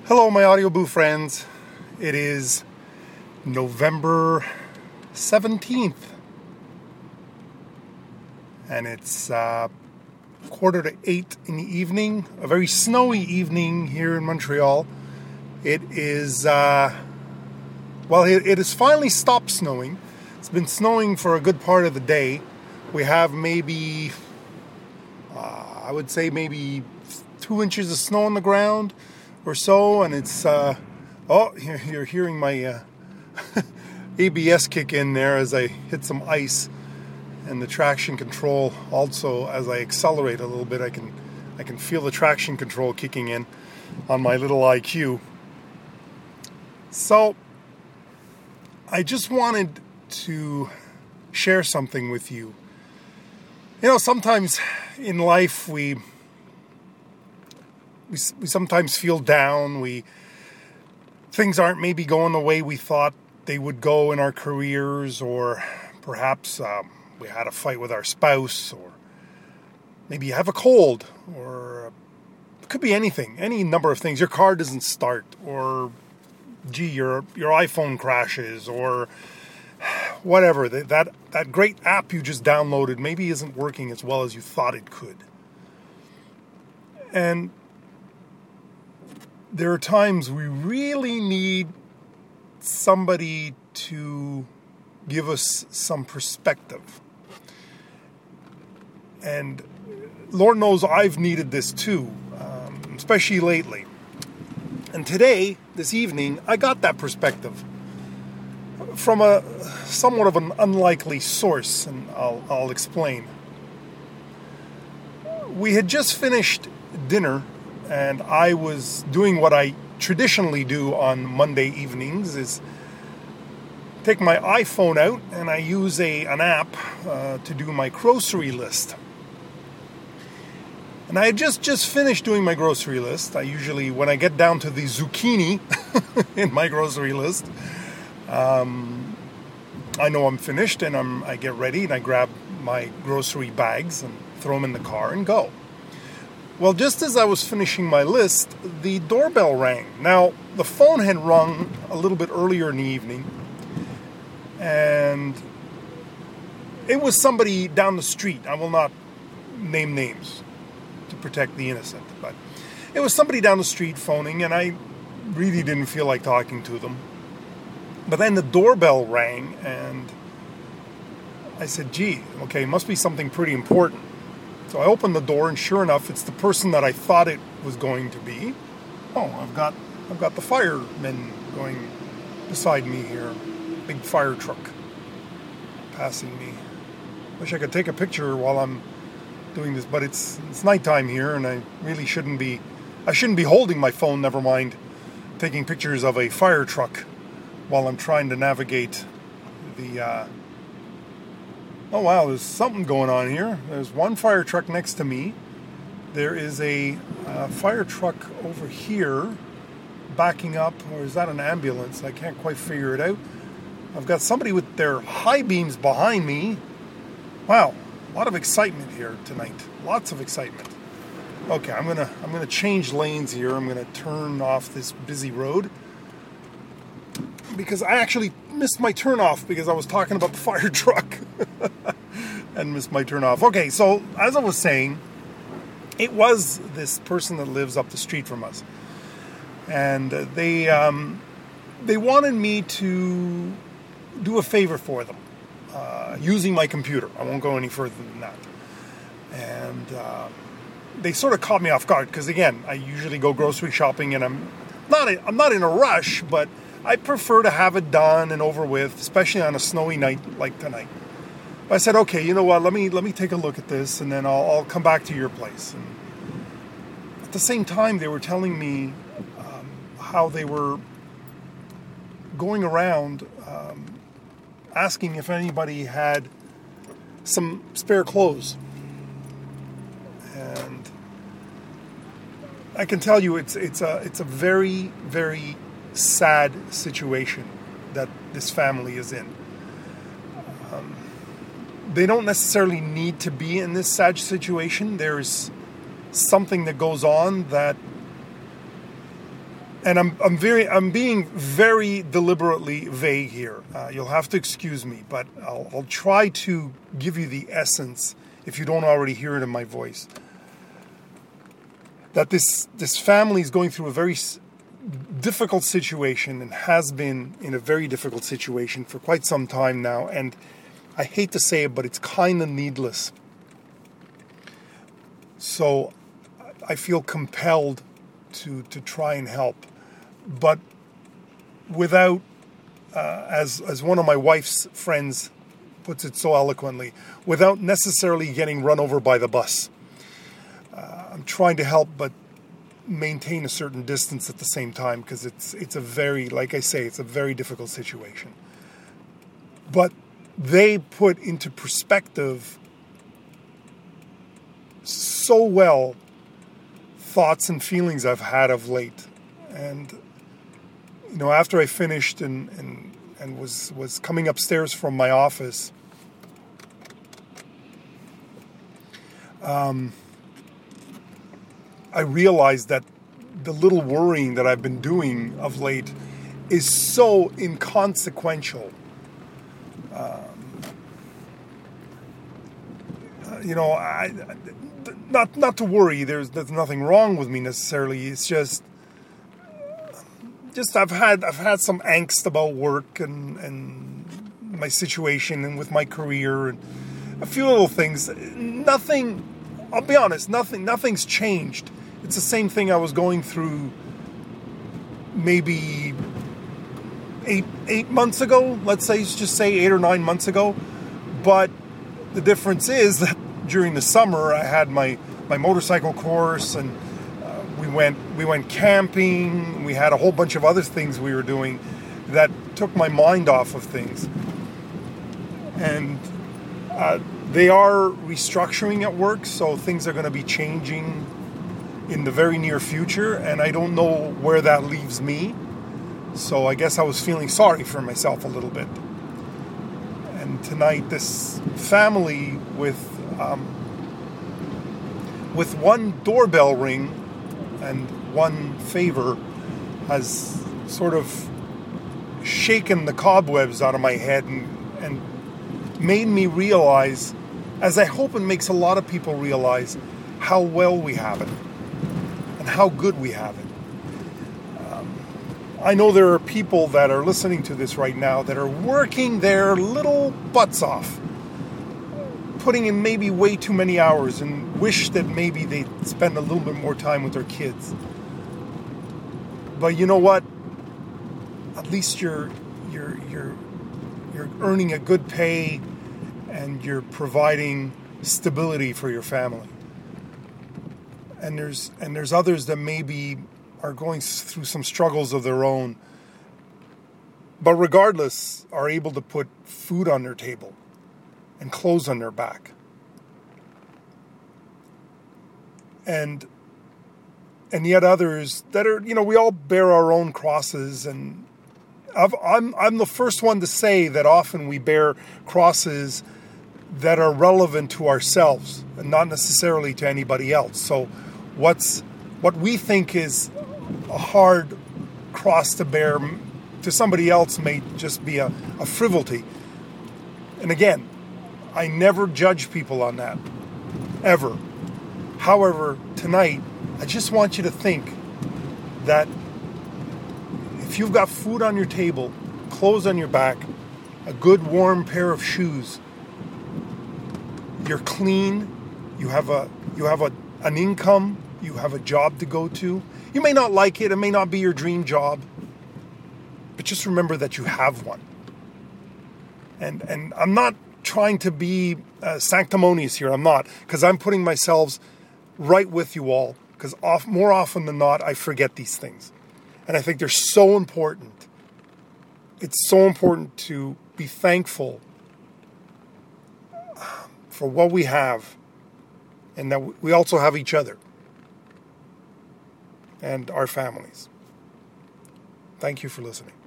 Hello, my Audioboo friends. It is November 17th, and it's 7:45 in the evening, a very snowy evening here in Montreal. It is, it has finally stopped snowing. It's been snowing for a good part of the day. We have maybe, I would say maybe 2 inches of snow on the ground or so, and it's you're hearing my ABS kick in there as I hit some ice, and the traction control also. As I accelerate a little bit, I can feel the traction control kicking in on my little IQ. So I just wanted to share something with you. You know, sometimes in life we sometimes feel down. Things aren't maybe going the way we thought they would go in our careers, or perhaps we had a fight with our spouse, or maybe you have a cold, or it could be anything, any number of things. Your car doesn't start, or your iPhone crashes, or whatever. That great app you just downloaded maybe isn't working as well as you thought it could. And there are times we really need somebody to give us some perspective. And Lord knows I've needed this too, especially lately. And today, this evening, I got that perspective from a somewhat of an unlikely source, and I'll explain. We had just finished dinner, and I was doing what I traditionally do on Monday evenings, is take my iPhone out and I use an app to do my grocery list. And I had just finished doing my grocery list. I usually, when I get down to the zucchini in my grocery list, I know I'm finished, and I get ready and I grab my grocery bags and throw them in the car and go. Well, just as I was finishing my list, the doorbell rang. Now, the phone had rung a little bit earlier in the evening, and it was somebody down the street. I will not name names to protect the innocent, but it was somebody down the street phoning, and I really didn't feel like talking to them. But then the doorbell rang, and I said, gee, okay, it must be something pretty important. So I opened the door, and sure enough, it's the person that I thought it was going to be. Oh, I've got the firemen going beside me here. Big fire truck passing me. Wish I could take a picture while I'm doing this, but it's nighttime here, and I really shouldn't be holding my phone, never mind taking pictures of a fire truck while I'm trying to navigate the oh wow, there's something going on here. There's one fire truck next to me. There is a fire truck over here backing up, or is that an ambulance? I can't quite figure it out. I've got somebody with their high beams behind me. Wow, a lot of excitement here tonight. Lots of excitement. Okay, I'm gonna change lanes here. I'm gonna turn off this busy road, because I actually missed my turn off because I was talking about the fire truck and missed my turn off. Okay, so as I was saying, it was this person that lives up the street from us, and they wanted me to do a favor for them using my computer. I won't go any further than that. And they sort of caught me off guard because, again, I usually go grocery shopping, and I'm not in a rush, but I prefer to have it done and over with, especially on a snowy night like tonight. But I said, okay, you know what? Let me take a look at this, and then I'll come back to your place. And at the same time, they were telling me how they were going around asking if anybody had some spare clothes. And I can tell you, it's a very, very sad situation that this family is in. They don't necessarily need to be in this sad situation. There's something that goes on that And I'm being very deliberately vague here. You'll have to excuse me, but I'll try to give you the essence, if you don't already hear it in my voice. That this family is going through a very difficult situation and has been in a very difficult situation for quite some time now. And I hate to say it, but it's kind of needless. So I feel compelled to try and help. But without, as one of my wife's friends puts it so eloquently, without necessarily getting run over by the bus. I'm trying to help, but maintain a certain distance at the same time, because it's a very, like I say, it's a very difficult situation. But they put into perspective so well thoughts and feelings I've had of late. And after I finished and was coming upstairs from my office, I realized that the little worrying that I've been doing of late is so inconsequential. Not to worry. There's nothing wrong with me necessarily. It's just I've had some angst about work and my situation and with my career and a few little things. Nothing. I'll be honest. Nothing's changed. It's the same thing I was going through maybe eight months ago. Let's just say 8 or 9 months ago. But the difference is that during the summer I had my motorcycle course, and we went camping. We had a whole bunch of other things we were doing that took my mind off of things. And they are restructuring at work, so things are going to be changing in the very near future, and I don't know where that leaves me. So I guess I was feeling sorry for myself a little bit. And tonight, this family with one doorbell ring and one favor has sort of shaken the cobwebs out of my head and made me realize, as I hope it makes a lot of people realize, how well we have it and how good we have it. I know there are people that are listening to this right now that are working their little butts off, putting in maybe way too many hours, and wish that maybe they'd spend a little bit more time with their kids. But you know what? At least you're earning a good pay and you're providing stability for your family. And there's others that maybe are going through some struggles of their own, but regardless are able to put food on their table and clothes on their back. And yet others that are, we all bear our own crosses, and I'm the first one to say that often we bear crosses that are relevant to ourselves and not necessarily to anybody else. So what we think is a hard cross to bear to somebody else may just be a frivolity. And again, I never judge people on that, ever. However, tonight, I just want you to think that if you've got food on your table, clothes on your back, a good warm pair of shoes, you're clean, you have an income, you have a job to go to. You may not like it may not be your dream job, but just remember that you have one. And I'm not trying to be sanctimonious here. I'm not, because I'm putting myself right with you all, because more often than not, I forget these things. And I think they're so important. It's so important to be thankful for what we have, and that we also have each other and our families. Thank you for listening.